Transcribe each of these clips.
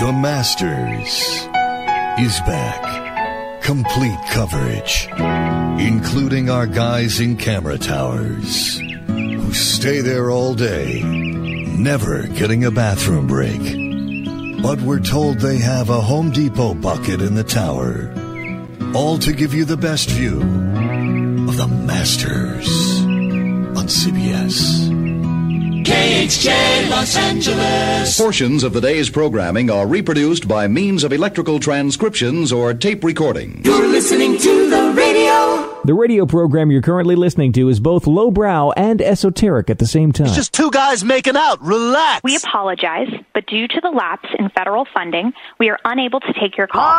The Masters is back. Complete coverage, including our guys in camera towers who stay there all day, never getting a bathroom break. But we're told they have a Home Depot bucket in the tower, all to give you the best view of the Masters on CBS. KHJ Los Angeles. Portions of the day's programming are reproduced by means of electrical transcriptions or tape recording. You're listening to the radio. The radio program you're currently listening to is both lowbrow and esoteric at the same time. It's just two guys making out. Relax. We apologize, but due to the lapse in federal funding, we are unable to take your call.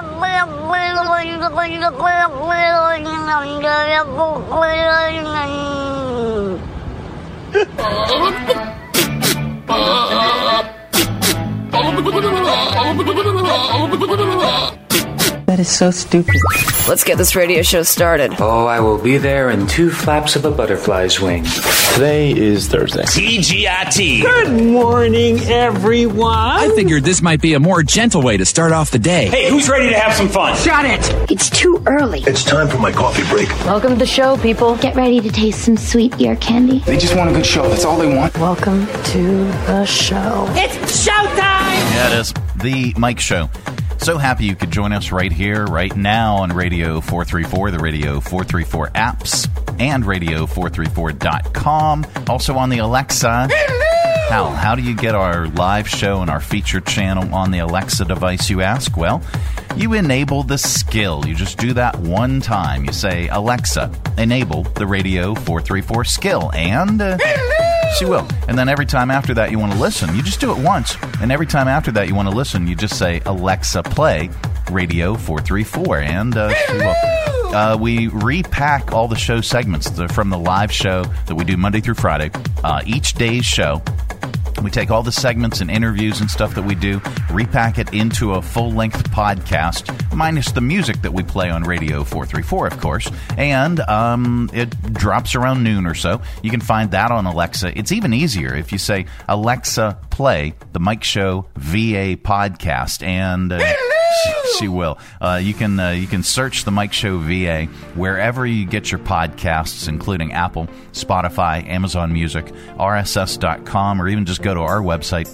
That is so stupid. Let's get this radio show started. Oh, I will be there in 2 flaps of a butterfly's wing. Today is Thursday. TGIT. Good morning, everyone. I figured this might be a more gentle way to start off the day. Hey, who's ready to have some fun? Shut it. It's too early. It's time for my coffee break. Welcome to the show, people. Get ready to taste some sweet ear candy. They just want a good show. That's all they want. Welcome to the show. It's showtime. Yeah, it is. The Mike Show. So happy you could join us right here, right now on Radio 434, the Radio 434 apps, and Radio434.com. Also on the Alexa. How do you get our live show and our featured channel on the Alexa device, you ask? Well, you enable the skill. You just do that one time. You say, Alexa, enable the Radio 434 skill, and she will. And then every time after that you want to listen, you just do it once. And every time after that you want to listen, you just say, Alexa, play Radio 434, and she will. We repack all the show segments from the live show that we do Monday through Friday, each day's show. We take all the segments and interviews and stuff that we do, repack it into a full-length podcast, minus the music that we play on Radio 434, of course, and it drops around noon or so. You can find that on Alexa. It's even easier if you say, Alexa, play the Mike Show VA podcast, and she will. You can search the Mike Show VA wherever you get your podcasts, including Apple, Spotify, Amazon Music, RSS.com, or even just go to our website,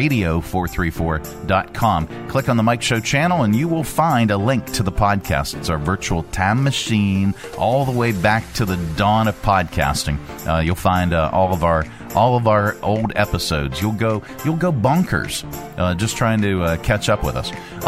radio434.com. Click on the Mike Show channel, and you will find a link to the podcast. It's our virtual time machine all the way back to the dawn of podcasting. You'll find all of our old episodes. You'll go bonkers just trying to catch up with us.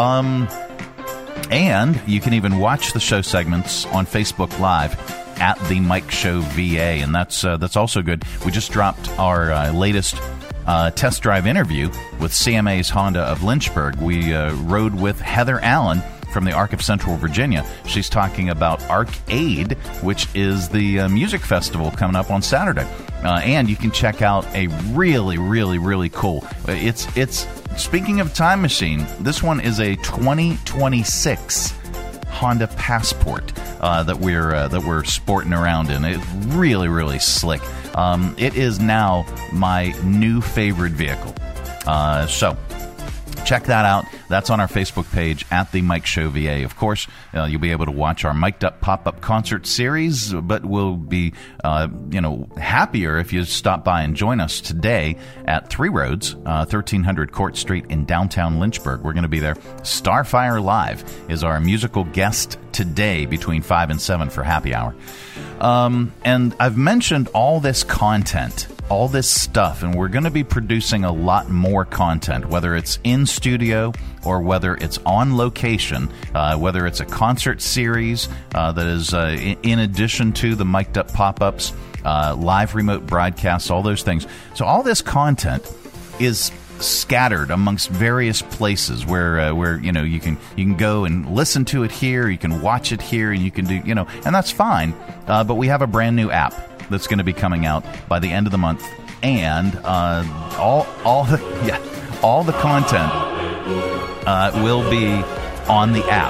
And you can even watch the show segments on Facebook Live at the Mike Show VA, and that's also good. We just dropped our latest test drive interview with CMA's Honda of Lynchburg. We rode with Heather Allen from the Arc of Central Virginia. She's talking about Arcade, which is the music festival coming up on Saturday. And you can check out a really, really, really cool. It's speaking of time machine, this one is a 2026 Honda Passport that we're sporting around in. It's really, really slick. It is now my new favorite vehicle. So check that out. That's on our Facebook page at the Mike Show VA. Of course, you'll be able to watch our Mic'd Up Pop-Up Concert Series, but we'll be happier if you stop by and join us today at 3 Roads, 1300 Court Street in downtown Lynchburg. We're going to be there. Starfire Live is our musical guest today between 5 and 7 for happy hour. And I've mentioned all this content, all this stuff, and we're going to be producing a lot more content, whether it's in studio or whether it's on location, whether it's a concert series that is in addition to the Mic'd Up Pop-Ups, live remote broadcasts, all those things. So all this content is scattered amongst various places where you can go and listen to it here, you can watch it here, and you can do and that's fine. But we have a brand new app that's going to be coming out by the end of the month, and all the content will be on the app.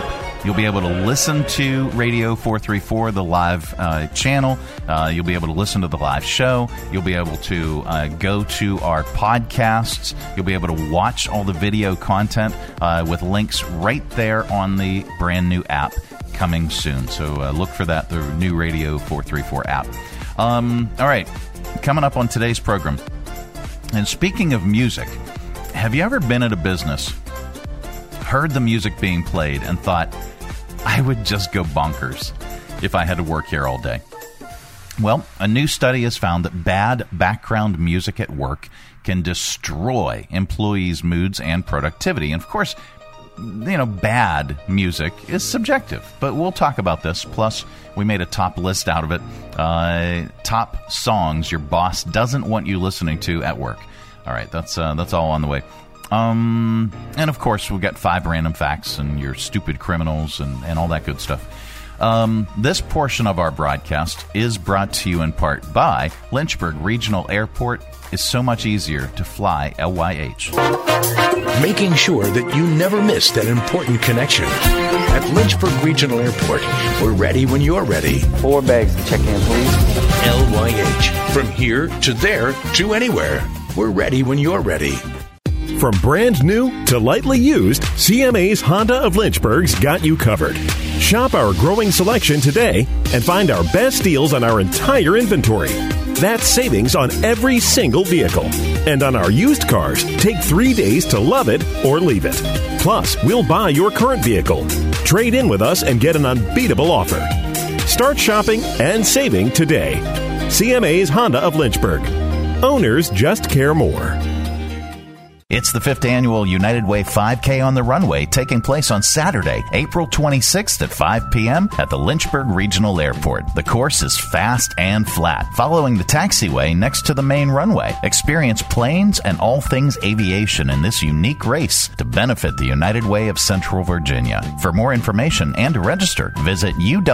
You'll be able to listen to Radio 434, the live channel. You'll be able to listen to the live show. You'll be able to go to our podcasts. You'll be able to watch all the video content with links right there on the brand new app coming soon. So look for that, the new Radio 434 app. All right, coming up on today's program. And speaking of music, have you ever been at a business, heard the music being played, and thought, I would just go bonkers if I had to work here all day? Well, a new study has found that bad background music at work can destroy employees' moods and productivity. And of course, bad music is subjective, but we'll talk about this. Plus, we made a top list out of it. Top songs your boss doesn't want you listening to at work. All right, that's all on the way. And of course, we've got 5 random facts and your stupid criminals and all that good stuff. This portion of our broadcast is brought to you in part by Lynchburg Regional Airport. Is so much easier to fly LYH. Making sure that you never miss that important connection. At Lynchburg Regional Airport, we're ready when you're ready. 4 bags to check in, please. LYH. From here to there to anywhere. We're ready when you're ready. From brand new to lightly used, CMA's Honda of Lynchburg's got you covered. Shop our growing selection today and find our best deals on our entire inventory. That's savings on every single vehicle. And on our used cars, take 3 days to love it or leave it. Plus, we'll buy your current vehicle. Trade in with us and get an unbeatable offer. Start shopping and saving today. CMA's Honda of Lynchburg. Owners just care more. It's the 5th annual United Way 5K on the Runway, taking place on Saturday, April 26th at 5 p.m. at the Lynchburg Regional Airport. The course is fast and flat, following the taxiway next to the main runway. Experience planes and all things aviation in this unique race to benefit the United Way of Central Virginia. For more information and to register, visit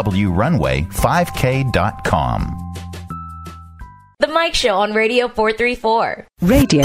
uwrunway5k.com. The Mike Show on Radio 434. Radio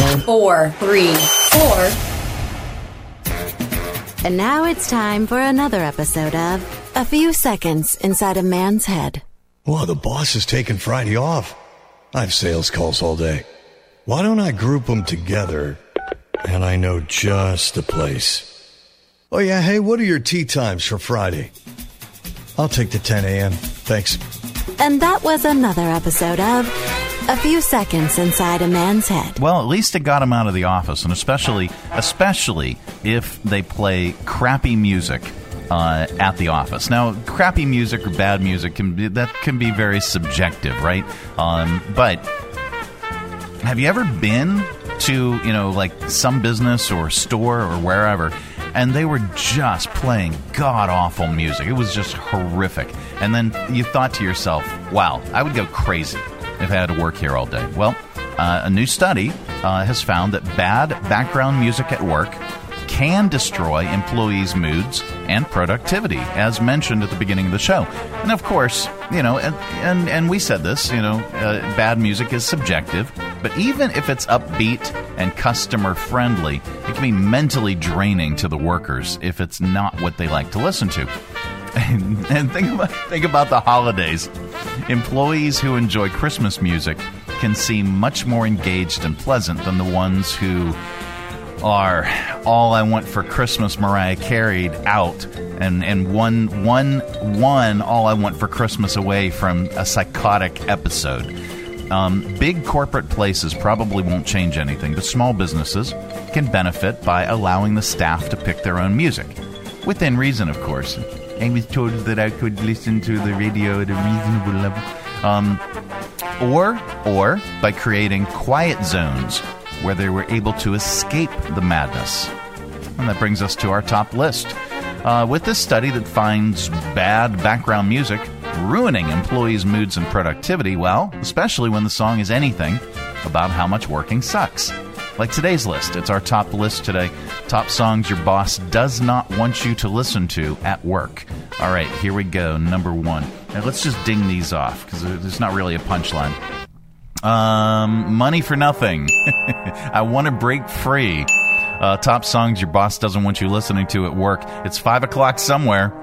434. And now it's time for another episode of A Few Seconds Inside a Man's Head. Well, the boss is taking Friday off. I have sales calls all day. Why don't I group them together? And I know just the place. Oh, yeah, hey, what are your tea times for Friday? I'll take the 10 a.m. Thanks. And that was another episode of A Few Seconds Inside a Man's Head. Well, at least it got him out of the office, and especially if they play crappy music at the office. Now, crappy music or bad music can be very subjective, right? But have you ever been to like some business or store or wherever, and they were just playing god-awful music? It was just horrific. And then you thought to yourself, wow, I would go crazy if I had to work here all day. Well, a new study has found that bad background music at work can destroy employees' moods and productivity, as mentioned at the beginning of the show. And of course, and we said this, bad music is subjective, but even if it's upbeat and customer-friendly, it can be mentally draining to the workers if it's not what they like to listen to. And think about the holidays. Employees who enjoy Christmas music can seem much more engaged and pleasant than the ones who are All I Want for Christmas Mariah Carey out and one All I Want for Christmas away from a psychotic episode. Big corporate places probably won't change anything, but small businesses can benefit by allowing the staff to pick their own music. Within reason, of course. I was told that I could listen to the radio at a reasonable level. Or by creating quiet zones where they were able to escape the madness. And that brings us to our top list. With this study that finds bad background music ruining employees' moods and productivity, well, especially when the song is anything about how much working sucks. Like today's list. It's our top list today. Top songs your boss does not want you to listen to at work. All right, here we go. Number 1. Now, let's just ding these off because there's not really a punchline. Money for Nothing. I Want to Break Free. Top songs your boss doesn't want you listening to at work. It's 5 o'clock somewhere.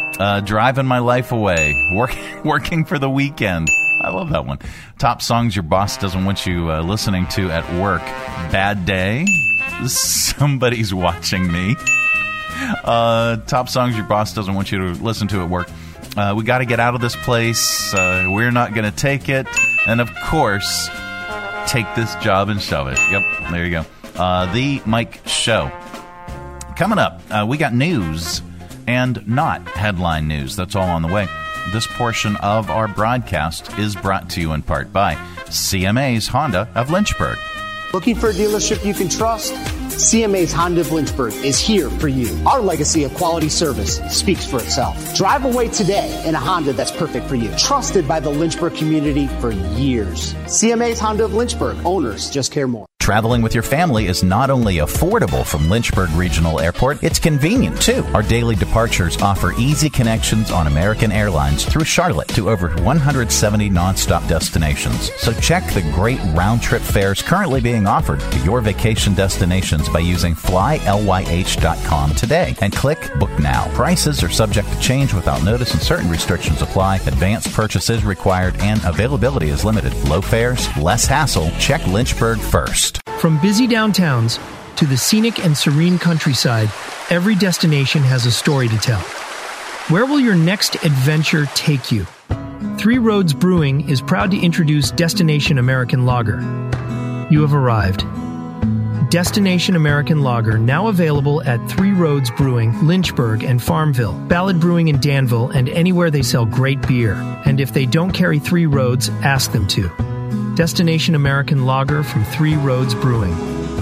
Driving My Life Away. Working for the Weekend. I love that one. Top songs your boss doesn't want you listening to at work. Bad Day. Somebody's Watching Me. Top songs your boss doesn't want you to listen to at work. We got to get out of this place. We're not going to take it. And, of course, Take This Job and Shove It. Yep, there you go. The Mike Show. Coming up, we got news and not headline news. That's all on the way. This portion of our broadcast is brought to you in part by CMA's Honda of Lynchburg. Looking for a dealership you can trust? CMA's Honda of Lynchburg is here for you. Our legacy of quality service speaks for itself. Drive away today in a Honda that's perfect for you. Trusted by the Lynchburg community for years. CMA's Honda of Lynchburg. Owners just care more. Traveling with your family is not only affordable from Lynchburg Regional Airport, it's convenient too. Our daily departures offer easy connections on American Airlines through Charlotte to over 170 nonstop destinations. So check the great round-trip fares currently being offered to your vacation destinations by using flylyh.com today and click Book Now. Prices are subject to change without notice and certain restrictions apply. Advanced purchase is required and availability is limited. Low fares, less hassle. Check Lynchburg first. From busy downtowns to the scenic and serene countryside, every destination has a story to tell. Where will your next adventure take you? Three Roads Brewing is proud to introduce Destination American Lager. You have arrived. Destination American Lager, now available at Three Roads Brewing, Lynchburg, and Farmville, Ballard Brewing in Danville, and anywhere they sell great beer. And if they don't carry Three Roads, ask them to. Destination American Lager from Three Roads Brewing.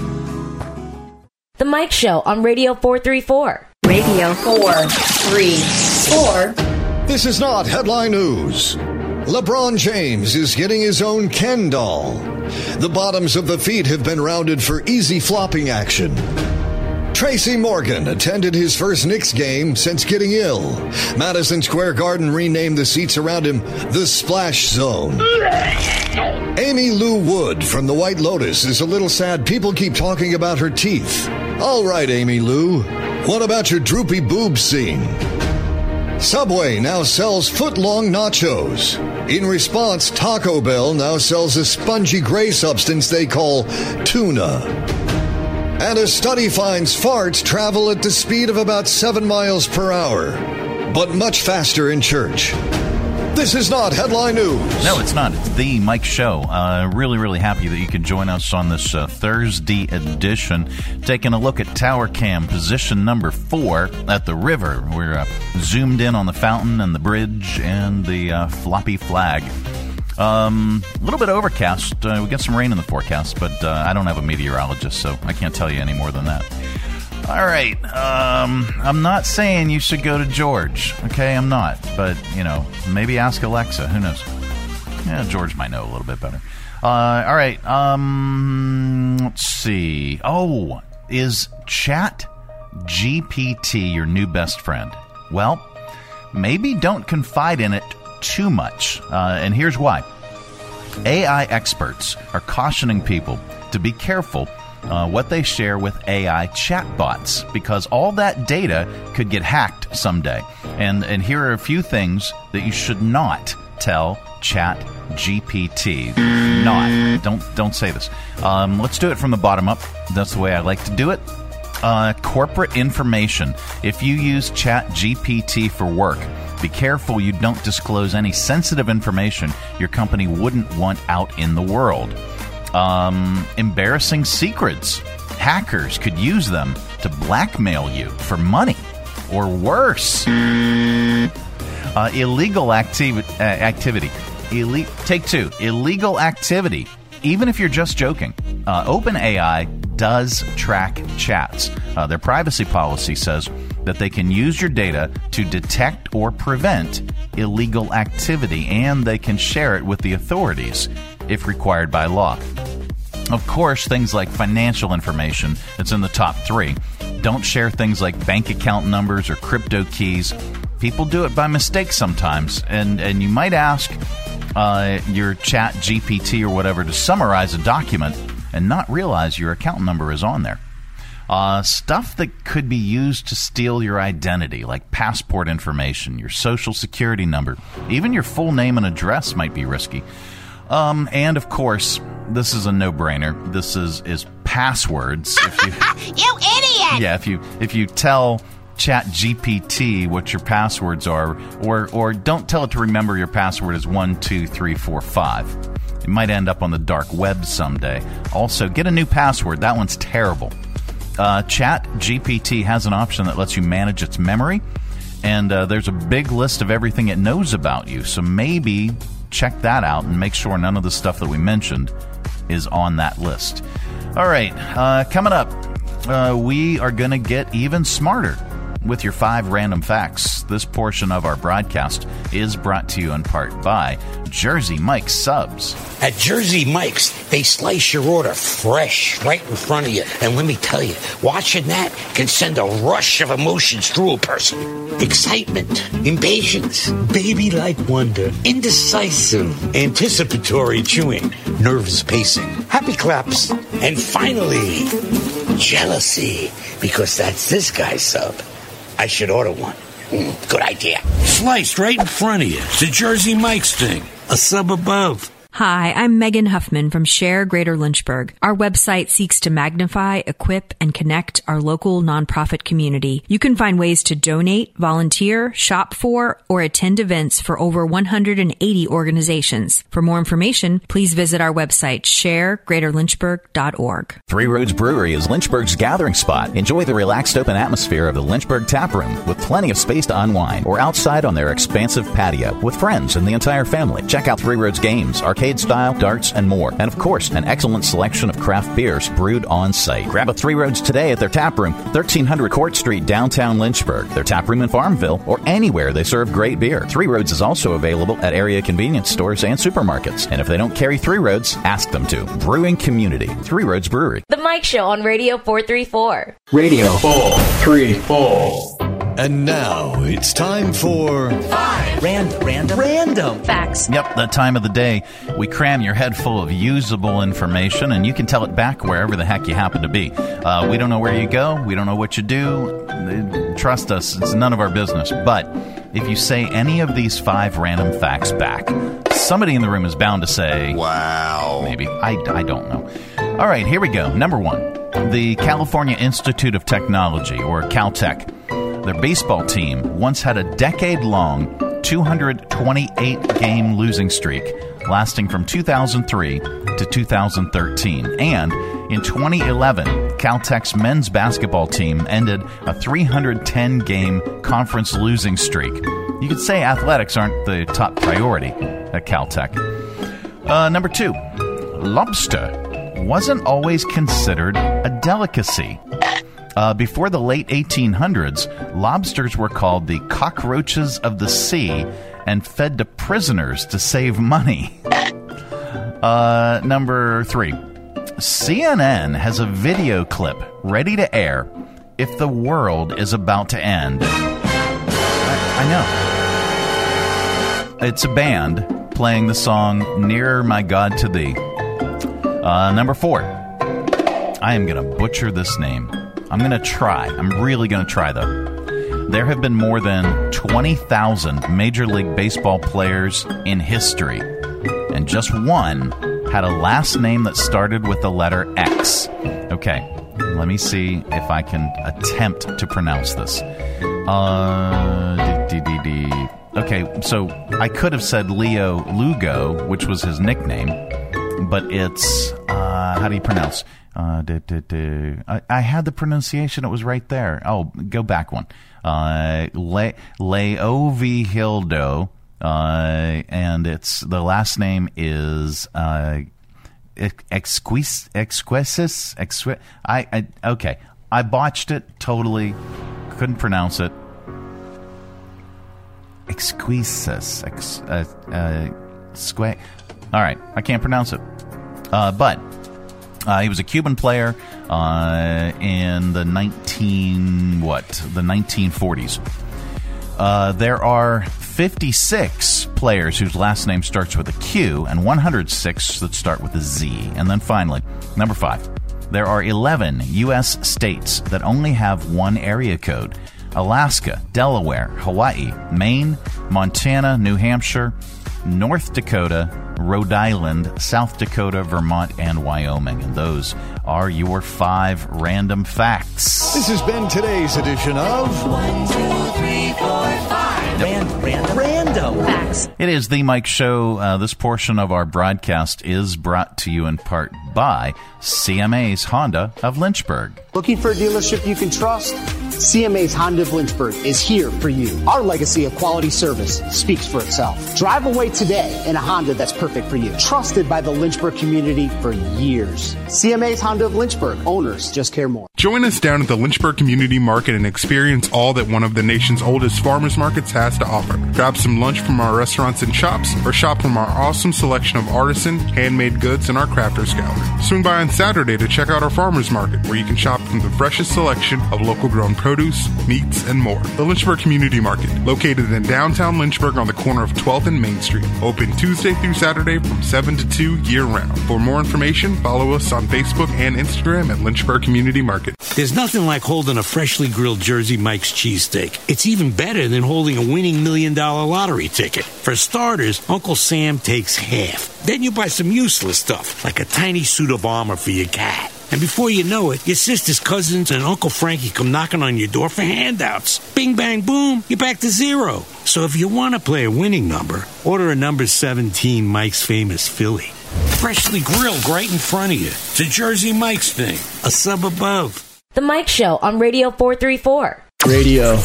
The Mike Show on Radio 434. Radio 434. This is not headline news. LeBron James is getting his own Ken doll. The bottoms of the feet have been rounded for easy flopping action. Tracy Morgan attended his first Knicks game since getting ill. Madison Square Garden renamed the seats around him the Splash Zone. Amy Lou Wood from the White Lotus is a little sad people keep talking about her teeth. All right, Amy Lou, what about your droopy boob scene? Subway now sells foot-long nachos. In response, Taco Bell now sells a spongy gray substance they call tuna. And a study finds farts travel at the speed of about 7 miles per hour, but much faster in church. This is not headline news. No, it's not. It's the Mike Show. Really, really happy that you could join us on this Thursday edition. Taking a look at Tower Cam, position number 4 at the river. We're zoomed in on the fountain and the bridge and the floppy flag. A little bit overcast. We get some rain in the forecast, but I don't have a meteorologist, so I can't tell you any more than that. All right. I'm not saying you should go to George. Okay, I'm not. But, maybe ask Alexa. Who knows? Yeah, George might know a little bit better. All right. Let's see. Oh, is Chat GPT your new best friend? Well, maybe don't confide in it too much. And here's why. AI experts are cautioning people to be careful what they share with AI chatbots, because all that data could get hacked someday. And here are a few things that you should not tell ChatGPT. Don't say this. Let's do it from the bottom up. That's the way I like to do it. Corporate information. If you use ChatGPT for work, be careful you don't disclose any sensitive information your company wouldn't want out in the world. Embarrassing secrets. Hackers could use them to blackmail you for money, or worse. Illegal activity. Take 2. Illegal activity. Even if you're just joking. OpenAI does track chats. Their privacy policy says that they can use your data to detect or prevent illegal activity, and they can share it with the authorities if required by law. Of course, things like financial information, it's in the top 3. Don't share things like bank account numbers or crypto keys. People do it by mistake sometimes, and you might ask your Chat GPT or whatever to summarize a document and not realize your account number is on there. Stuff that could be used to steal your identity, like passport information, your social security number, even your full name and address might be risky. And of course, this is a no-brainer. This is passwords. You idiot! Yeah, if you tell ChatGPT what your passwords are, or don't tell it to remember your password is 1, 2, 3, 4, 5. It might end up on the dark web someday. Also, get a new password. That one's terrible. ChatGPT has an option that lets you manage its memory, and there's a big list of everything it knows about you. So maybe check that out and make sure none of the stuff that we mentioned is on that list. All right, coming up, we are going to get even smarter with your 5 random facts. This portion of our broadcast is brought to you in part by Jersey Mike's Subs. At Jersey Mike's, they slice your order fresh right in front of you. And let me tell you, watching that can send a rush of emotions through a person. Excitement, impatience, baby-like wonder, indecisive, anticipatory chewing, nervous pacing, happy claps, and finally, jealousy, because that's this guy's sub. I should order one. Good idea. Sliced right in front of you. It's a Jersey Mike's thing. A sub above. Hi, I'm Megan Huffman from Share Greater Lynchburg. Our website seeks to magnify, equip, and connect our local nonprofit community. You can find ways to donate, volunteer, shop for, or attend events for over 180 organizations. For more information, please visit our website, sharegreaterlynchburg.org. Three Roads Brewery is Lynchburg's gathering spot. Enjoy the relaxed open atmosphere of the Lynchburg Tap Room with plenty of space to unwind, or outside on their expansive patio with friends and the entire family. Check out Three Roads games, arcade style, darts, and more. And of course, an excellent selection of craft beers brewed on site. Grab a Three Roads today at their tap room, 1300 Court Street, downtown Lynchburg, their tap room in Farmville, or anywhere they serve great beer. Three Roads is also available at area convenience stores and supermarkets. And if they don't carry Three Roads, ask them to. Brewing community. Three Roads Brewery. The Mike Show on Radio 434. Radio 434. And now it's time for 5 random facts. Yep, that time of the day we cram your head full of usable information, and you can tell it back wherever the heck you happen to be. We don't know where you go. We don't know what you do. Trust us, it's none of our business. But if you say any of these 5 random facts back, somebody in the room is bound to say, wow. Maybe. I don't know. All right, here we go. Number 1. The California Institute of Technology, or Caltech, their baseball team once had a decade-long 228-game losing streak lasting from 2003 to 2013. And in 2011, Caltech's men's basketball team ended a 310-game conference losing streak. You could say athletics aren't the top priority at Caltech. Number 2, lobster wasn't always considered a delicacy. Before the late 1800s, lobsters were called the cockroaches of the sea and fed to prisoners to save money. Number 3, CNN has a video clip ready to air if the world is about to end. I know. It's a band playing the song Nearer My God to Thee. Number 4, I am going to butcher this name. I'm going to try. I'm really going to try, though. There have been more than 20,000 Major League Baseball players in history, and just one had a last name that started with the letter X. Okay, let me see if I can attempt to pronounce this. Okay, so I could have said Leo Lugo, which was his nickname, but it's, how do you pronounce? I had the pronunciation. It was right there. Oh, go back one. Leovihildo, and it's the last name is Exquesis. Okay. I botched it totally. Couldn't pronounce it. Exquesis. All right. I can't pronounce it. But he was a Cuban player in the 1940s. There are 56 players whose last name starts with a Q and 106 that start with a Z. And then finally, number 5. There are 11 U.S. states that only have one area code: Alaska, Delaware, Hawaii, Maine, Montana, New Hampshire, North Dakota, Rhode Island, South Dakota, Vermont, and Wyoming. And those are your 5 random facts. This has been today's edition of 1, 2, 3, 4, 5. Random facts. It is the Mike Show. This portion of our broadcast is brought to you in part by CMA's Honda of Lynchburg. Looking for a dealership you can trust? CMA's Honda of Lynchburg is here for you. Our legacy of quality service speaks for itself. Drive away today in a Honda that's perfect for you. Trusted by the Lynchburg community for years. CMA's Honda of Lynchburg. Owners just care more. Join us down at the Lynchburg Community Market and experience all that one of the nation's oldest farmers markets has to offer. Grab some lunch from our restaurants and shops, or shop from our awesome selection of artisan, handmade goods in our crafters gallery. Swing by on Saturday to check out our farmers market, where you can shop from the freshest selection of local grown produce, meats, and more. The Lynchburg Community Market, located in downtown Lynchburg on the corner of 12th and Main Street. Open Tuesday through Saturday from 7 to 2 year-round. For more information, follow us on Facebook and Instagram at Lynchburg Community Market. There's nothing like holding a freshly grilled Jersey Mike's cheesesteak. It's even better than holding a winning $1 million lottery ticket. For starters, Uncle Sam takes half. Then you buy some useless stuff, like a tiny suit of armor for your cat. And before you know it, your sister's cousins and Uncle Frankie come knocking on your door for handouts. Bing, bang, boom, you're back to zero. So if you want to play a winning number, order a number 17 Mike's Famous Philly. Freshly grilled right in front of you. It's a Jersey Mike's thing, a sub above. The Mike Show on Radio 434. Radio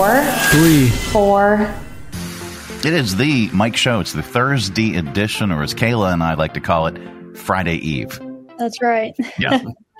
434. It is the Mike Show. It's the Thursday edition, or as Kayla and I like to call it, Friday Eve. That's right. Yeah.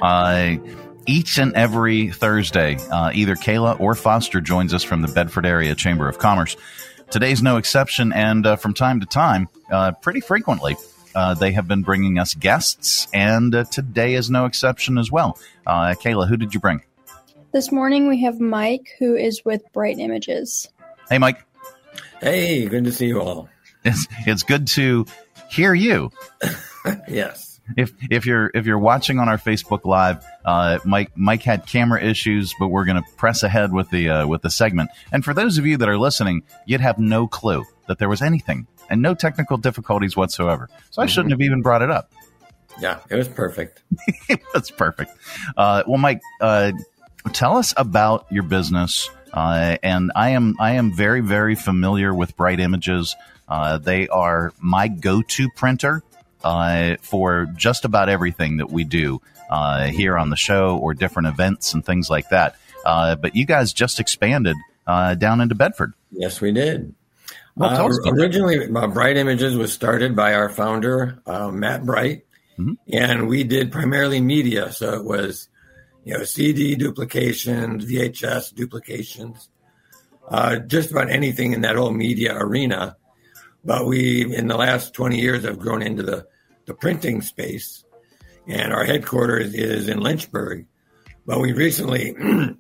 Each and every Thursday, either Kayla or Foster joins us from the Bedford Area Chamber of Commerce. Today's no exception, and from time to time, pretty frequently, they have been bringing us guests, and today is no exception as well. Kayla, who did you bring? This morning we have Mike, who is with Bright Images. Hey, Mike. Hey, good to see you all. It's good to hear you. Yes. If you're watching on our Facebook Live, Mike had camera issues, but we're going to press ahead with the segment. And for those of you that are listening, you'd have no clue that there was anything and no technical difficulties whatsoever. So I shouldn't have even brought it up. Yeah, it was perfect. It was perfect. Well, Mike, tell us about your business. And I am very, very familiar with Bright Images. They are my go-to printer for just about everything that we do here on the show or different events and things like that. But you guys just expanded down into Bedford. Yes, we did. Well, originally, Bright Images was started by our founder, Matt Bright, and we did primarily media. So it was, CD duplications, VHS duplications, just about anything in that whole media arena. But we, in the last 20 years, have grown into the printing space, and our headquarters is in Lynchburg. But we recently,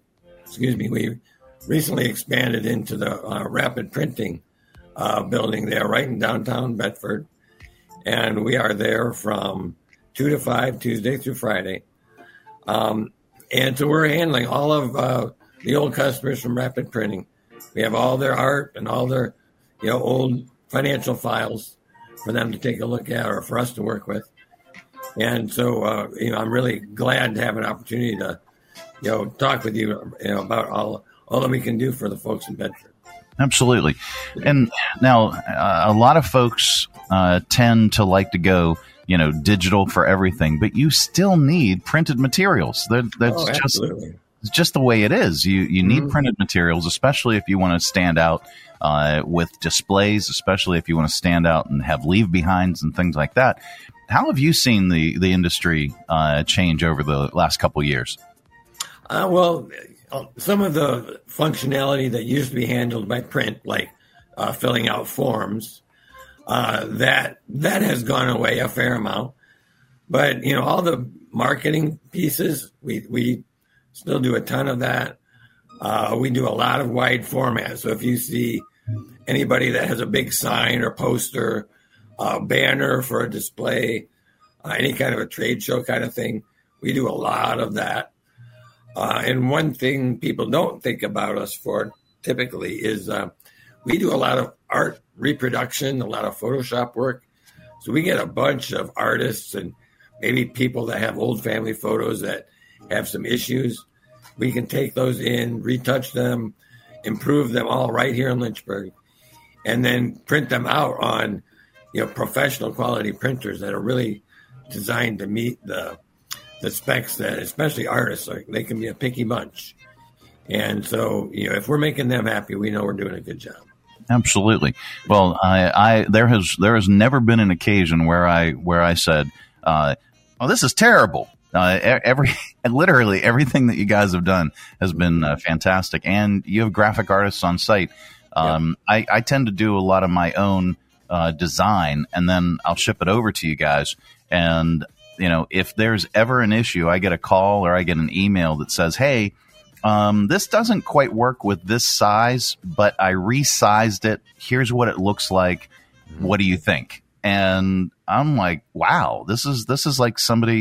we recently expanded into the rapid printing building there, right in downtown Bedford. And we are there from 2 to 5, Tuesday through Friday. And so we're handling all of the old customers from Rapid Printing. We have all their art and all their, old financial files for them to take a look at or for us to work with. And so, I'm really glad to have an opportunity to, talk with you, about all that we can do for the folks in Bedford. Absolutely. And now a lot of folks tend to like to go, digital for everything, but you still need printed materials. That's just the way it is. You need printed materials, especially if you want to stand out with displays, especially if you want to stand out and have leave behinds and things like that. How have you seen the industry change over the last couple of years? Well, some of the functionality that used to be handled by print, like filling out forms, that has gone away a fair amount. But, all the marketing pieces, we still do a ton of that. We do a lot of wide format. So if you see anybody that has a big sign or poster, banner for a display, any kind of a trade show kind of thing, We do a lot of that. And one thing people don't think about us for typically is we do a lot of art reproduction, a lot of Photoshop work. So we get a bunch of artists and maybe people that have old family photos that have some issues. We can take those in, retouch them, improve them all right here in Lynchburg, and then print them out on, professional quality printers that are really designed to meet the specs that, especially artists, they can be a picky bunch. And so, if we're making them happy, we know we're doing a good job. Absolutely. Well, there has never been an occasion where I said, "Oh, this is terrible." Literally everything that you guys have done has been fantastic, and you have graphic artists on site. I tend to do a lot of my own design, and then I'll ship it over to you guys. And if there's ever an issue, I get a call or I get an email that says, "Hey, this doesn't quite work with this size, but I resized it. Here's what it looks like. What do you think?" And I'm like, wow, this is like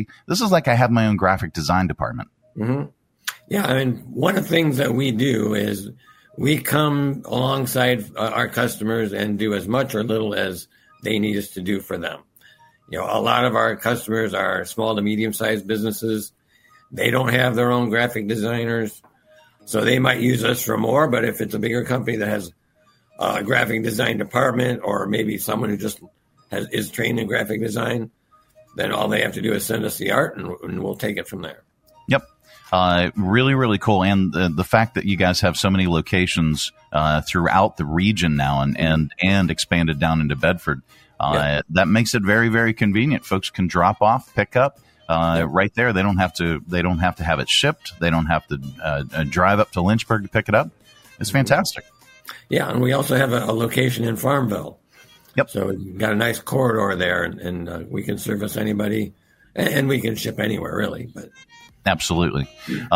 I have my own graphic design department. Mm-hmm. Yeah. I mean, one of the things that we do is we come alongside our customers and do as much or little as they need us to do for them. A lot of our customers are small to medium-sized businesses. They don't have their own graphic designers, so they might use us for more. But if it's a bigger company that has a graphic design department, or maybe someone who just is trained in graphic design, then all they have to do is send us the art, and we'll take it from there. Yep. Really, really cool. And the fact that you guys have so many locations throughout the region now and expanded down into Bedford, that makes it very, very convenient. Folks can drop off, pick up right there. They don't have to have it shipped. They don't have to drive up to Lynchburg to pick it up. It's fantastic. Yeah. And we also have a location in Farmville. Yep. So you've got a nice corridor there, and we can service anybody, and we can ship anywhere, really. But absolutely,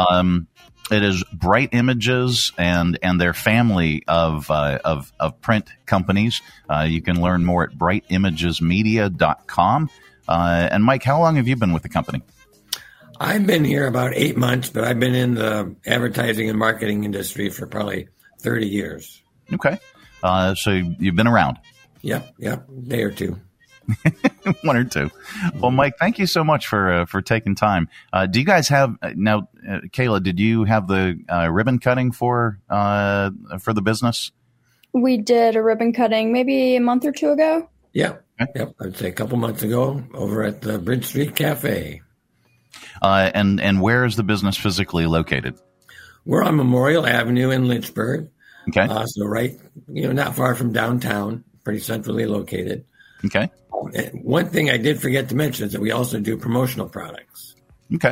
it is Bright Images and their family of print companies. You can learn more at brightimagesmedia.com. And Mike, how long have you been with the company? I've been here about 8 months, but I've been in the advertising and marketing industry for probably 30 years. Okay, so you've been around. Yep, day or two. 1 or 2. Well, Mike, thank you so much for taking time. Do you guys have now, Kayla? Did you have the ribbon cutting for the business? We did a ribbon cutting maybe a month or 2 ago. Yeah, yep. I'd say a couple months ago over at the Bridge Street Cafe. And where is the business physically located? We're on Memorial Avenue in Lynchburg. Okay, so right, not far from downtown. Pretty centrally located. Okay. One thing I did forget to mention is that we also do promotional products. Okay.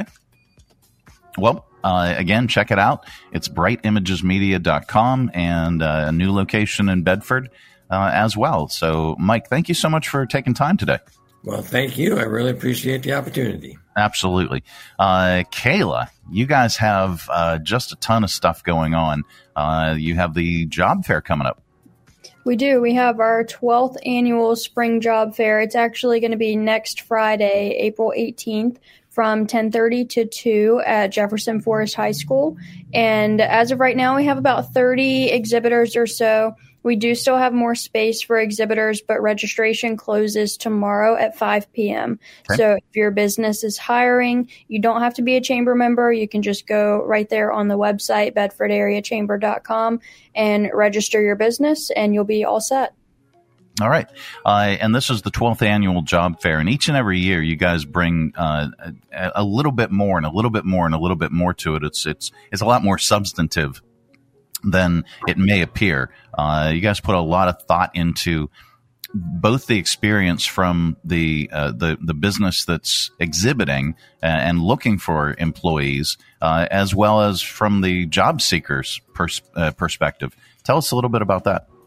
Well, again, check it out. It's brightimagesmedia.com, and a new location in Bedford as well. So, Mike, thank you so much for taking time today. Well, thank you. I really appreciate the opportunity. Absolutely. Kayla, you guys have just a ton of stuff going on. You have the job fair coming up. We do. We have our 12th annual Spring Job Fair. It's actually going to be next Friday, April 18th, from 10:30 to 2 at Jefferson Forest High School. And as of right now, we have about 30 exhibitors or so. We do still have more space for exhibitors, but registration closes tomorrow at 5 p.m. Okay. So if your business is hiring, you don't have to be a chamber member. You can just go right there on the website, bedfordareachamber.com, and register your business, and you'll be all set. All right. And this is the 12th annual job fair. And each and every year, you guys bring a little bit more and a little bit more and a little bit more to it. It's a lot more substantive than it may appear. You guys put a lot of thought into both the experience from the business that's exhibiting and looking for employees, as well as from the job seekers' perspective. Tell us a little bit about that.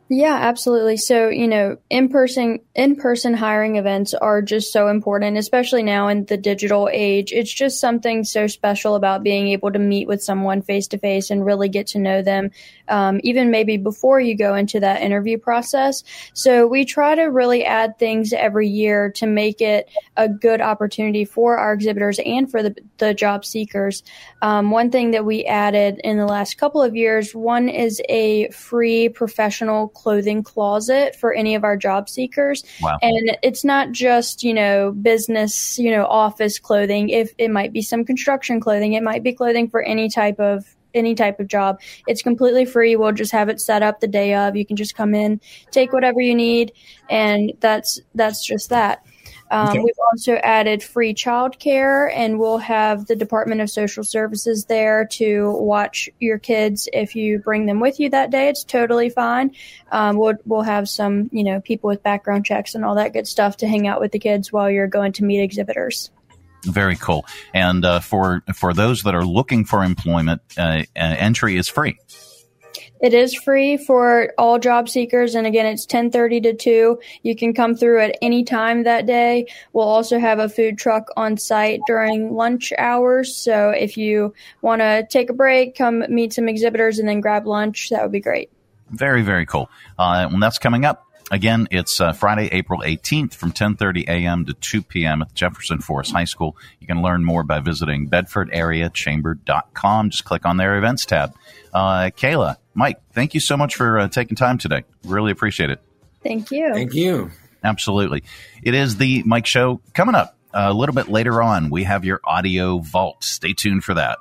Yeah, absolutely. So, in-person hiring events are just so important, especially now in the digital age. It's just something so special about being able to meet with someone face to face and really get to know them, even maybe before you go into that interview process. So we try to really add things every year to make it a good opportunity for our exhibitors and for the job seekers. One thing that we added in the last couple of years, one is a free professional clothing closet for any of our job seekers. Wow. And it's not just, business, office clothing. If it might be some construction clothing, it might be clothing for any type of job. It's completely free. We'll just have it set up the day of. You can just come in, take whatever you need, and that's just that. Okay. We've also added free childcare, and we'll have the Department of Social Services there to watch your kids. If you bring them with you that day, it's totally fine. We'll have some, people with background checks and all that good stuff to hang out with the kids while you're going to meet exhibitors. Very cool. And for those that are looking for employment, entry is free. It is free for all job seekers, and again, it's 10:30 to 2. You can come through at any time that day. We'll also have a food truck on site during lunch hours, so if you want to take a break, come meet some exhibitors, and then grab lunch, that would be great. Very, very cool. When that's coming up, again, it's Friday, April 18th from 10:30 a.m. to 2 p.m. at Jefferson Forest High School. You can learn more by visiting BedfordAreaChamber.com. Just click on their events tab. Kayla, Mike, thank you so much for taking time today. Really appreciate it. Thank you. Thank you. Absolutely. It is the Mike Show. Coming up a little bit later on, we have your audio vault. Stay tuned for that.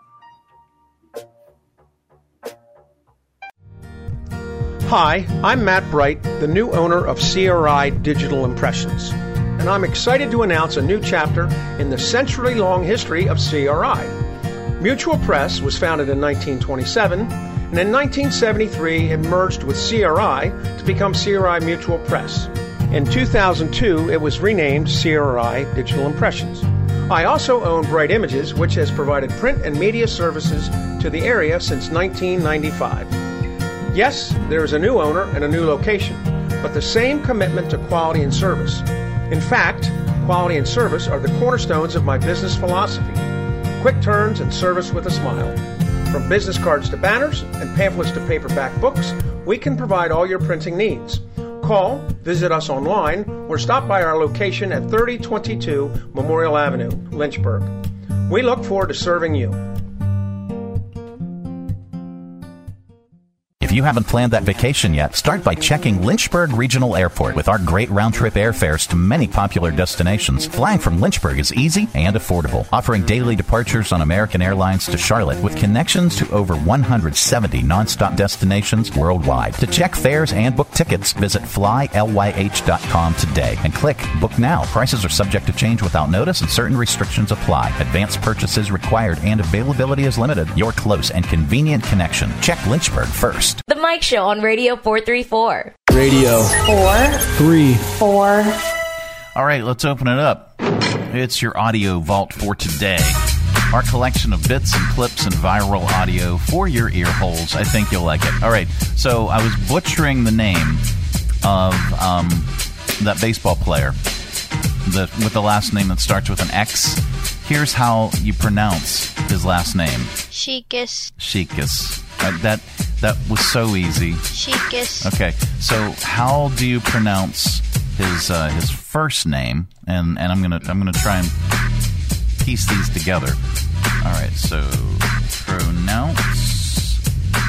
Hi, I'm Matt Bright, the new owner of CRI Digital Impressions, and I'm excited to announce a new chapter in the century-long history of CRI. Mutual Press was founded in 1927, and in 1973 it merged with CRI to become CRI Mutual Press. In 2002, it was renamed CRI Digital Impressions. I also own Bright Images, which has provided print and media services to the area since 1995. Yes, there is a new owner and a new location, but the same commitment to quality and service. In fact, quality and service are the cornerstones of my business philosophy. Quick turns and service with a smile. From business cards to banners and pamphlets to paperback books, we can provide all your printing needs. Call, visit us online, or stop by our location at 3022 Memorial Avenue, Lynchburg. We look forward to serving you. If you haven't planned that vacation yet, start by checking Lynchburg Regional Airport. With our great round-trip airfares to many popular destinations, flying from Lynchburg is easy and affordable, offering daily departures on American Airlines to Charlotte with connections to over 170 nonstop destinations worldwide. To check fares and book tickets, visit flylyh.com today and click Book Now. Prices are subject to change without notice and certain restrictions apply. Advanced purchases required and availability is limited. Your close and convenient connection. Check Lynchburg first. The Mike Show on Radio 434. Radio 434. All right, let's open it up. It's your audio vault for today. Our collection of bits and clips and viral audio for your ear holes. I think you'll like it. All right, so I was butchering the name of that baseball player with the last name that starts with an X. Here's how you pronounce his last name. Sheekus. Sheekus. That was so easy. Sheekus. Okay, so how do you pronounce his first name? And I'm gonna try and piece these together. All right, so pronounce.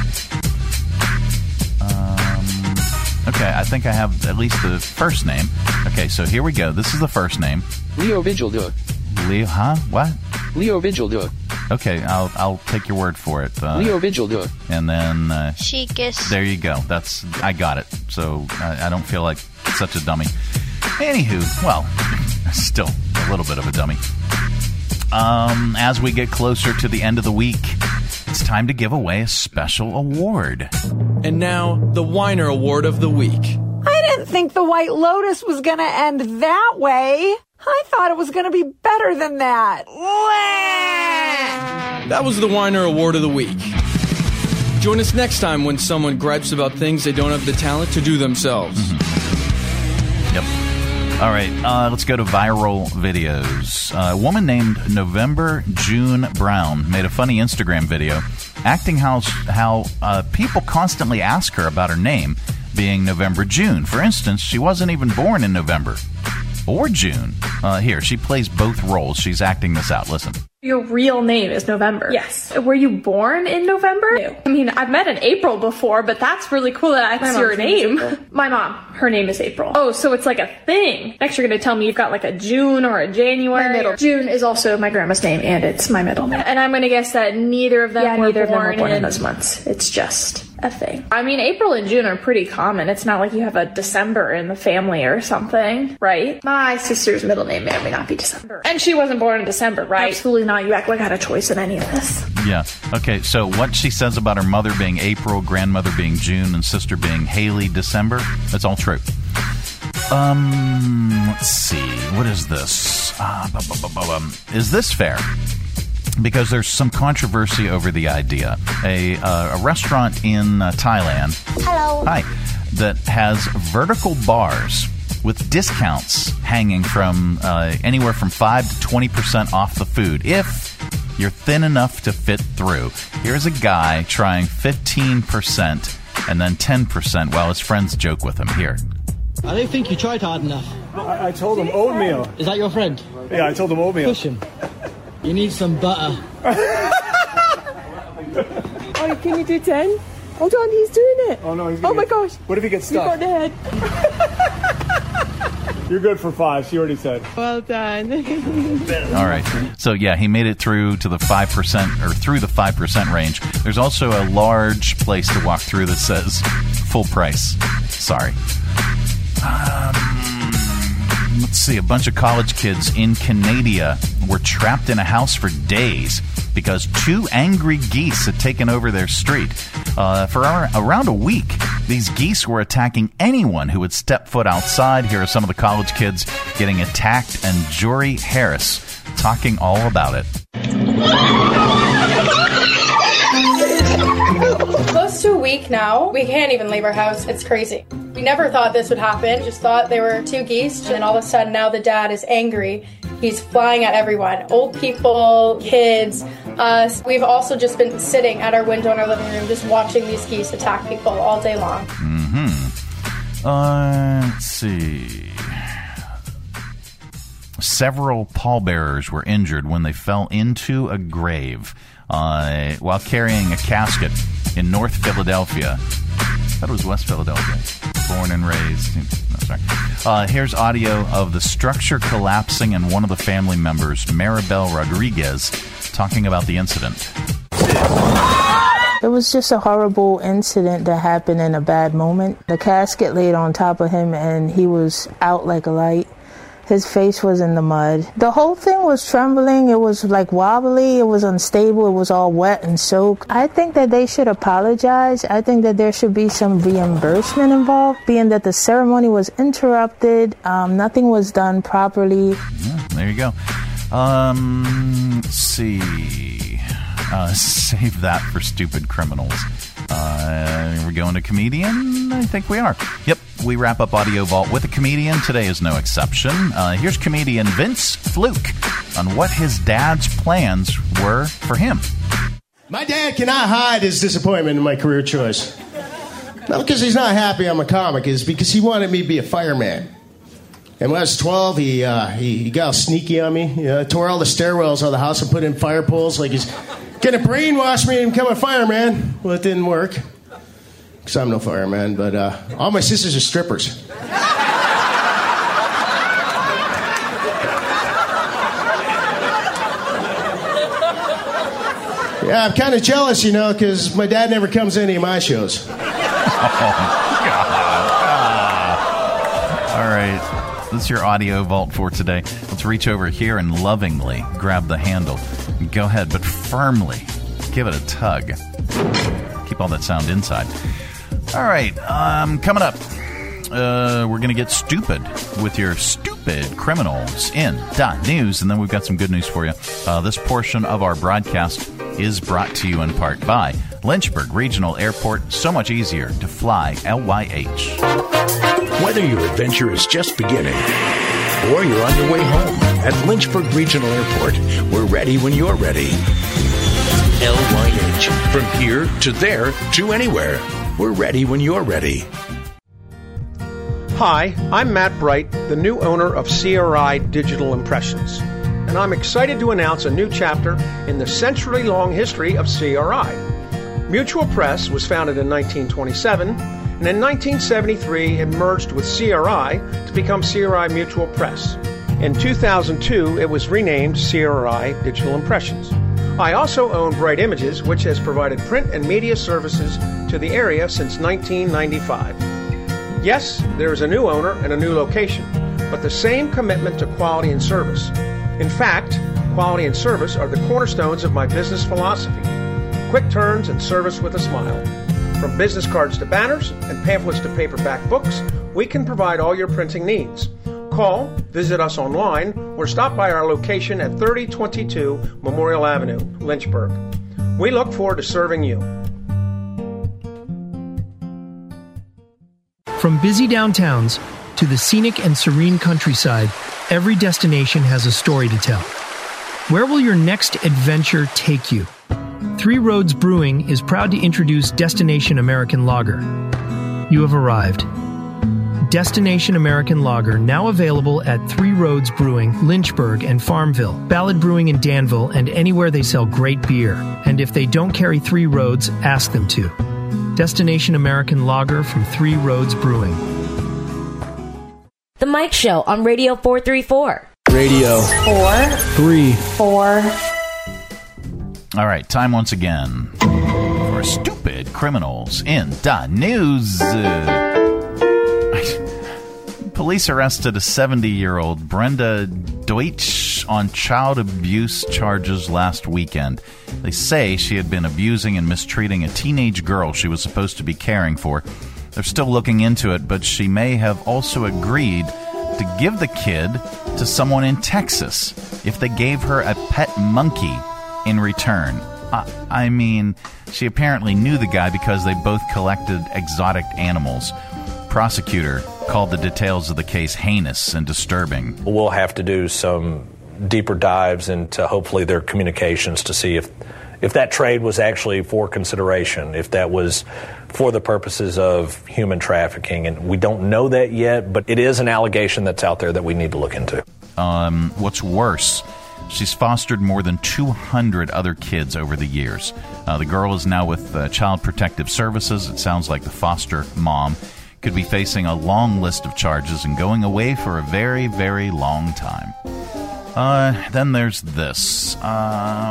Okay, I think I have at least the first name. Okay, so here we go. This is the first name. Leo Vigildur. Leo, huh? What? Leo Vigildur. Okay, I'll take your word for it. Leo Vigildur. And then Sheekus. There you go. I got it. So I don't feel like such a dummy. Anywho, well, still a little bit of a dummy. As we get closer to the end of the week, it's time to give away a special award. And now, the Weiner Award of the Week. I didn't think the White Lotus was going to end that way. I thought it was going to be better than that. That was the Weiner Award of the Week. Join us next time when someone gripes about things they don't have the talent to do themselves. Yep. All right, let's go to viral videos. A woman named November June Brown made a funny Instagram video acting how people constantly ask her about her name being November June. For instance, she wasn't even born in November or June. Here, she plays both roles. She's acting this out. Listen. Your real name is November. Yes. Were you born in November? No. I mean, I've met in April before, but that's really cool that that's your name. My mom, her name is April. Oh, so it's like a thing. Next, you're going to tell me you've got like a June or a January. My middle. June is also my grandma's name, and it's my middle name. And I'm going to guess that neither of them were born in those months. It's just a thing. I mean, April and June are pretty common. It's not like you have a December in the family or something, right? My sister's middle name may or may not be December. And she wasn't born in December, right? Absolutely not. You act like I had a choice in any of this. Yeah. Okay, so what she says about her mother being April, grandmother being June, and sister being Haley December, that's all true. Let's see. What is this? Is this fair? Because there's some controversy over the idea. A restaurant in Thailand. Hello. Hi. That has vertical bars with discounts hanging from anywhere from 5 to 20% off the food if you're thin enough to fit through. Here's a guy trying 15% and then 10% while his friends joke with him. Here. I don't think you tried hard enough. I told him oatmeal. Is that your friend? Yeah, I told him oatmeal. Push him. You need some butter. Oh, can you do 10? Hold on, he's doing it. Oh, no, he's Oh, my gosh. What if he gets stuck? You got the head. You're good for 5, she already said. Well done. All right. So, yeah, he made it through to the 5% or through the 5% range. There's also a large place to walk through that says full price. Sorry. Let's see. A bunch of college kids in Canada were trapped in a house for days because 2 angry geese had taken over their street. For around a week, these geese were attacking anyone who would step foot outside. Here are some of the college kids getting attacked, and Jory Harris talking all about it. Close to a week now. We can't even leave our house. It's crazy. We never thought this would happen. Just thought they were 2 geese. And all of a sudden now the dad is angry. He's flying at everyone. Old people, kids, us. We've also just been sitting at our window in our living room just watching these geese attack people all day long. Let's see. Several pallbearers were injured when they fell into a grave while carrying a casket in North Philadelphia. I thought it was West Philadelphia. Born and raised. No, sorry. Here's audio of the structure collapsing and one of the family members, Maribel Rodriguez, talking about the incident. It was just a horrible incident that happened in a bad moment. The casket laid on top of him and he was out like a light. His face was in the mud. The whole thing was trembling. It was like wobbly. It was unstable. It was all wet and soaked. I think that they should apologize. I think that there should be some reimbursement involved, being that the ceremony was interrupted. Nothing was done properly. Yeah, there you go. Let's see. Save that for stupid criminals. We're going to comedian? I think we are. Yep, we wrap up Audio Vault with a comedian. Today is no exception. Here's comedian Vince Fluke on what his dad's plans were for him. My dad cannot hide his disappointment in my career choice. Not because he's not happy I'm a comic, it's because he wanted me to be a fireman. And when I was 12, he got all sneaky on me. Tore all the stairwells out of the house and put in fire poles like he's going to brainwash me and become a fireman. Well, it didn't work. Because I'm no fireman, but all my sisters are strippers. Yeah, I'm kind of jealous, because my dad never comes to any of my shows. Oh, God. All right. This is your Audio Vault for today. Let's reach over here and lovingly grab the handle. Go ahead, but firmly give it a tug. Keep all that sound inside. All right, coming up, we're going to get stupid with your stupid criminals in .news, and then we've got some good news for you. This portion of our broadcast is brought to you in part by Lynchburg Regional Airport. So much easier to fly, LYH. Whether your adventure is just beginning or you're on your way home, at Lynchburg Regional Airport, we're ready when you're ready. LYH. From here to there to anywhere. We're ready when you're ready. Hi, I'm Matt Bright, the new owner of CRI Digital Impressions, and I'm excited to announce a new chapter in the century-long history of CRI. Mutual Press was founded in 1927, and in 1973 it merged with CRI to become CRI Mutual Press. In 2002, it was renamed CRI Digital Impressions. I also own Bright Images, which has provided print and media services to the area since 1995. Yes, there is a new owner and a new location, but the same commitment to quality and service. In fact, quality and service are the cornerstones of my business philosophy. Quick turns and service with a smile. From business cards to banners and pamphlets to paperback books, we can provide all your printing needs. Call, visit us online, or stop by our location at 3022 Memorial Avenue, Lynchburg. We look forward to serving you. From busy downtowns to the scenic and serene countryside, every destination has a story to tell. Where will your next adventure take you? Three Roads Brewing is proud to introduce Destination American Lager. You have arrived. Destination American Lager, now available at Three Roads Brewing, Lynchburg, and Farmville, Ballard Brewing in Danville, and anywhere they sell great beer. And if they don't carry Three Roads, ask them to. Destination American Lager from Three Roads Brewing. The Mike Show on Radio 434. Radio 434. All right, time once again for stupid criminals in the news. Police arrested a 70-year-old Brenda Deutsch on child abuse charges last weekend. They say she had been abusing and mistreating a teenage girl she was supposed to be caring for. They're still looking into it, but she may have also agreed to give the kid to someone in Texas if they gave her a pet monkey in return. I mean, she apparently knew the guy because they both collected exotic animals. Prosecutor called the details of the case heinous and disturbing. We'll have to do some deeper dives into hopefully their communications to see if that trade was actually for consideration, if that was for the purposes of human trafficking. And we don't know that yet, but it is an allegation that's out there that we need to look into. What's worse, she's fostered more than 200 other kids over the years. The girl is now with Child Protective Services. It sounds like the foster mom could be facing a long list of charges and going away for a very, very long time. Then there's this. A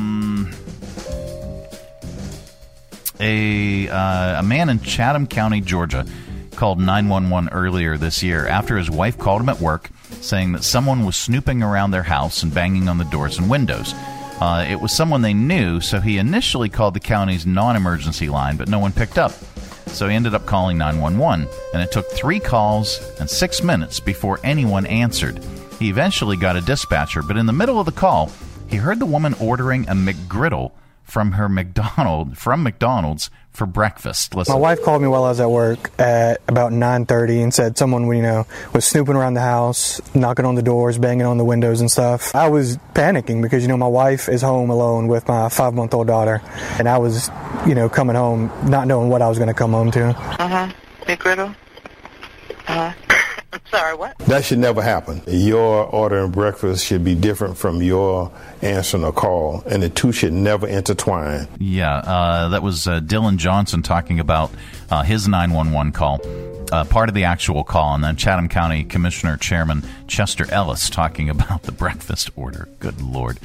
man in Chatham County, Georgia, called 911 earlier this year after his wife called him at work saying that someone was snooping around their house and banging on the doors and windows. It was someone they knew, so he initially called the county's non-emergency line, but no one picked up. So he ended up calling 911, and it took 3 calls and 6 minutes before anyone answered. He eventually got a dispatcher, but in the middle of the call, he heard the woman ordering a McGriddle from McDonald's for breakfast. Listen. My wife called me while I was at work at about 9:30 and said someone, was snooping around the house, knocking on the doors, banging on the windows and stuff. I was panicking because, my wife is home alone with my 5-month-old daughter, and I was, coming home not knowing what I was going to come home to. McGriddle? Sorry, what? That should never happen. Your ordering breakfast should be different from your answering a call, and the two should never intertwine. Yeah, that was Dylan Johnson talking about his 911 call, part of the actual call, and then Chatham County Commissioner Chairman Chester Ellis talking about the breakfast order. Good Lord.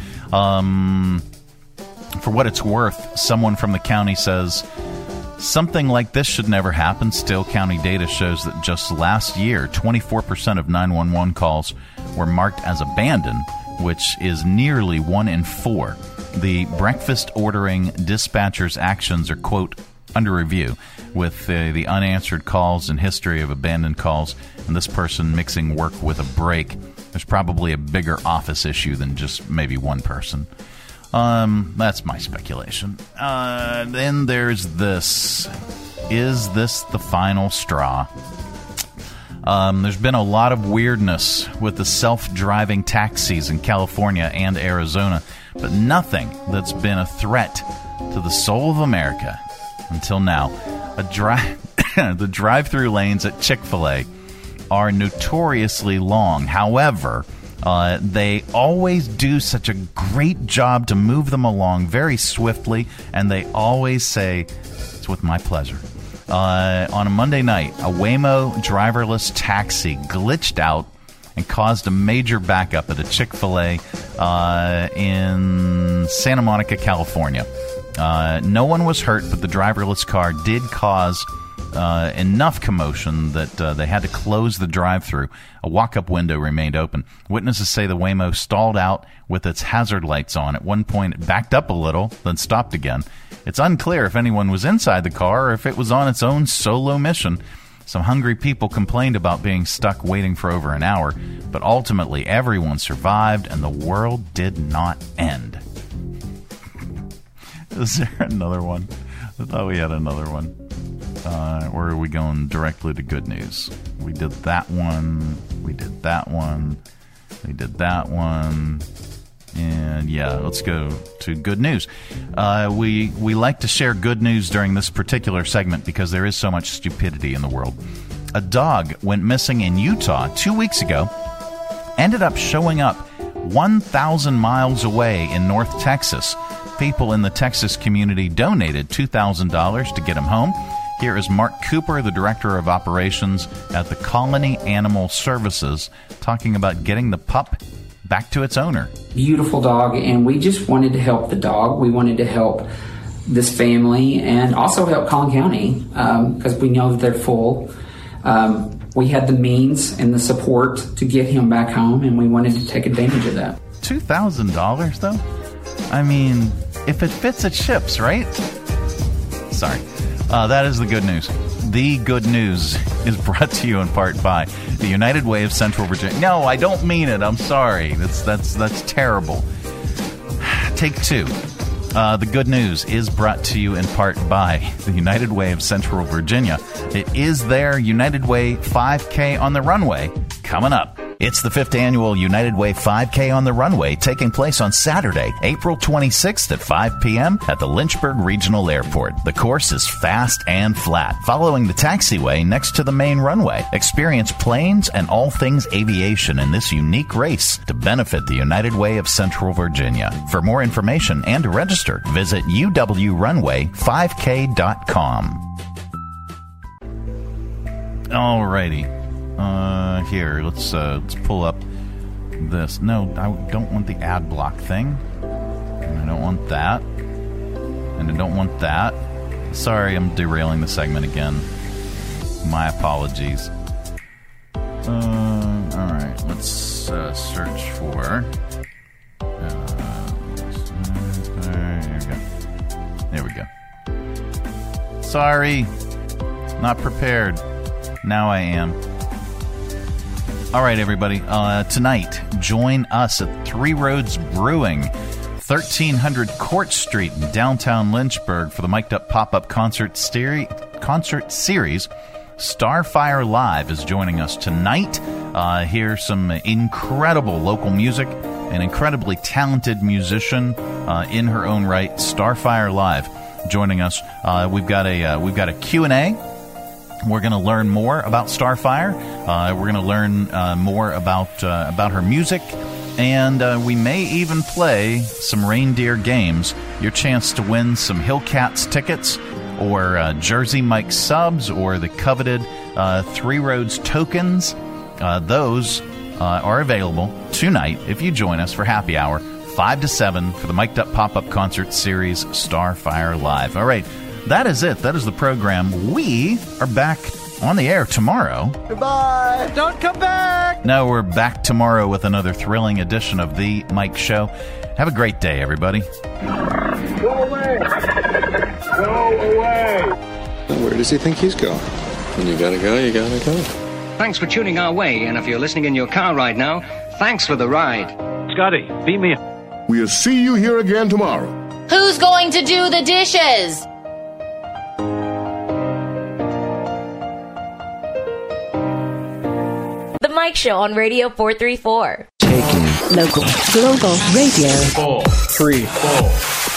For what it's worth, someone from the county says something like this should never happen. Still, county data shows that just last year, 24% of 911 calls were marked as abandoned, which is nearly 1 in 4. The breakfast ordering dispatcher's actions are, quote, under review, with the unanswered calls and history of abandoned calls, and this person mixing work with a break. There's probably a bigger office issue than just maybe one person. That's my speculation. Then there's this. Is this the final straw? There's been a lot of weirdness with the self-driving taxis in California and Arizona, but nothing that's been a threat to the soul of America until now. The drive-through lanes at Chick-fil-A are notoriously long. However, they always do such a great job to move them along very swiftly, and they always say, "It's with my pleasure." On a Monday night, a Waymo driverless taxi glitched out and caused a major backup at a Chick-fil-A in Santa Monica, California. No one was hurt, but the driverless car did cause enough commotion that they had to close the drive-thru. A walk-up window remained open. Witnesses say the Waymo stalled out with its hazard lights on. At one point, it backed up a little, then stopped again. It's unclear if anyone was inside the car or if it was on its own solo mission. Some hungry people complained about being stuck waiting for over an hour, but ultimately everyone survived and the world did not end. Is there another one? I thought we had another one. Or are we going directly to good news? We did that one. We did that one. We did that one. And yeah, let's go to good news. We like to share good news during this particular segment because there is so much stupidity in the world. A dog went missing in Utah 2 weeks ago, ended up showing up 1,000 miles away in North Texas. People in the Texas community donated $2,000 to get him home. Here is Mark Cooper, the Director of Operations at the Colony Animal Services, talking about getting the pup back to its owner. Beautiful dog, and we just wanted to help the dog. We wanted to help this family and also help Collin County because we know that they're full. We had the means and the support to get him back home, and we wanted to take advantage of that. $2,000, though? I mean, if it fits, it ships, right? Sorry. That is the good news. The good news is brought to you in part by the United Way of Central Virginia. No, I don't mean it. I'm sorry. That's terrible. Take two. The good news is brought to you in part by the United Way of Central Virginia. It is their United Way 5K on the Runway coming up. It's the 5th annual United Way 5K on the Runway taking place on Saturday, April 26th at 5 p.m. at the Lynchburg Regional Airport. The course is fast and flat, following the taxiway next to the main runway. Experience planes and all things aviation in this unique race to benefit the United Way of Central Virginia. For more information and to register, visit uwrunway5k.com. Alrighty. Here, let's pull up this. No, I don't want the ad block thing. And I don't want that. And I don't want that. Sorry, I'm derailing the segment again. My apologies. Alright, let's search for... There we go. Sorry. Not prepared. Now I am. All right, everybody. Tonight, join us at Three Roads Brewing, 1300 Court Street in downtown Lynchburg for the Mic'd Up Pop-Up Concert Series. Starfire Live is joining us tonight. Hear some incredible local music, an incredibly talented musician in her own right. Starfire Live joining us. We've got a Q&A. We're going to learn more about Starfire. We're going to learn more about her music, and we may even play some reindeer games. Your chance to win some Hillcats tickets, or Jersey Mike subs, or the coveted Three Roads tokens. Those are available tonight if you join us for happy hour, 5 to 7, for the Mic'd Up Pop-Up Concert Series Starfire Live. All right. That is it. That is the program. We are back on the air tomorrow. Goodbye. Don't come back. No, we're back tomorrow with another thrilling edition of The Mike Show. Have a great day, everybody. Go away. Go away. Where does he think he's going? When you gotta go, you gotta go. Thanks for tuning our way, and if you're listening in your car right now, thanks for the ride. Scotty, beat me. We'll see you here again tomorrow. Who's going to do the dishes? The Mike Show on Radio 434. Taking local, global radio. 4, 3, 4.